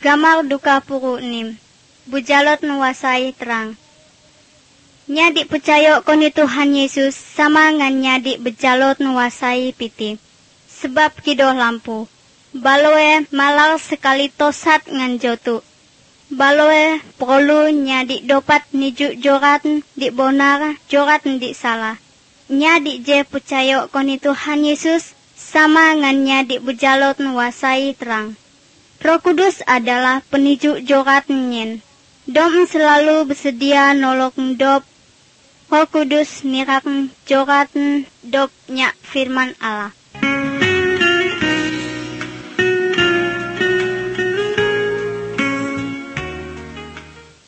Gamar duka puru nim. Bujalot nuwasai terang. Nyadi percaya koni Tuhan Yesus sama ngan nyadi bejalot nuwasai piti. Sebab kido lampu. Baloe malar sekali tosat ngan jotu. Baloe perlu nyadi dopat nijuk jorat di bonar jorat di salah. Nyadi je percaya koni Tuhan Yesus sama ngan nyadi bejalot nuwasai terang. Roh Kudus adalah penijuk jorat nyen. Dom selalu bersedia nolok dop. Roh Kudus mirak jorat dop nyak firman Allah.